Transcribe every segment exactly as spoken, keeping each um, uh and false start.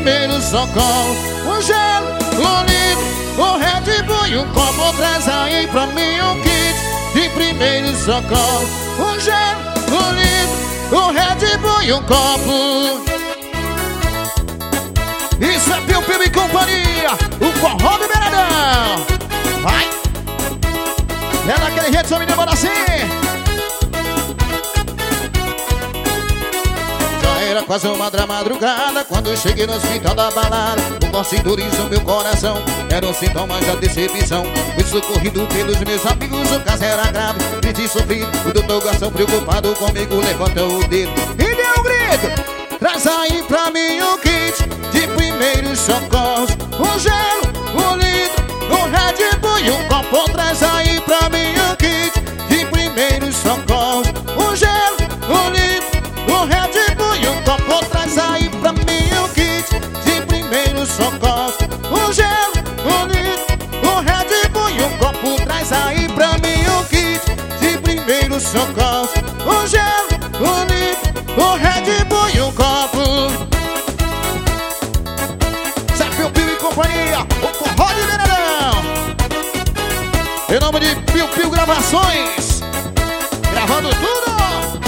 primeiros socorros. Um gelo, um litro, um Red Bull e um copo. Traz aí pra mim um kit de primeiros socorros. Um gelo, um litro, um Red Bull e um copo. Isso é Piu Piu e companhia, o forró do Beiradão. Vai! É daquele jeito, só me demora assim. Já era quase uma da madrugada quando eu cheguei no hospital da balada. O corte doriza meu coração, eram sintomas da decepção. Fui socorrido pelos meus amigos, o caso era grave, triste e sofrido. O doutor Garçom preocupado comigo levanta o dedo e deu um grito. Traz aí pra mim um kit de primeiros socorros. Um gelo, um litro, um Red Bull e um copo. Traz aí pra mim um kit de primeiros socorros. Um gelo, um litro, um Red Bull e um copo. Traz aí pra mim um kit de primeiros socorros. Um gelo, um litro, um Red Bull e um copo. Traz aí pra mim um kit de primeiros socorros. Um gelo, um litro, um Red Bull e um copo. Piu Piu e companhia, o forró de Beiradão. Em nome de Piu Piu Gravações, gravando tudo.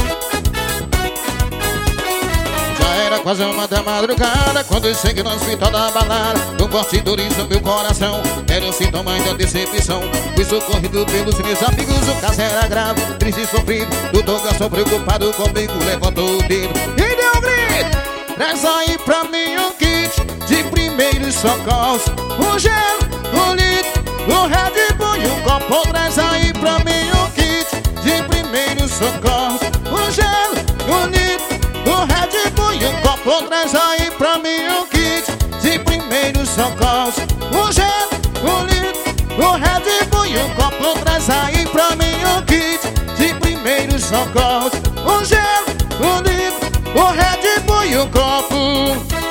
Já era quase uma da madrugada quando eu cheguei no hospital da balada. Um forte doriza meu coração, eram sintomas da decepção. Fui socorrido pelos meus amigos, o caso era grave, triste e sofrido. Doutor Garçom preocupado comigo levantou o dedo e deu um grito. Traz aí pra mim um kit de primeiros socorros. Um gelo, um litro, um Red Bull e um copo. Traz aí pra mim um kit de primeiros socorros. Um gelo, um litro, um Red Bull e um copo. Traz aí pra mim um kit de primeiros socorros. Um gelo, um litro, um Red Bull e um copo. Traz aí pra mim um kit de primeiros socorros. Um gelo, um litro, um Red Bull e um copo.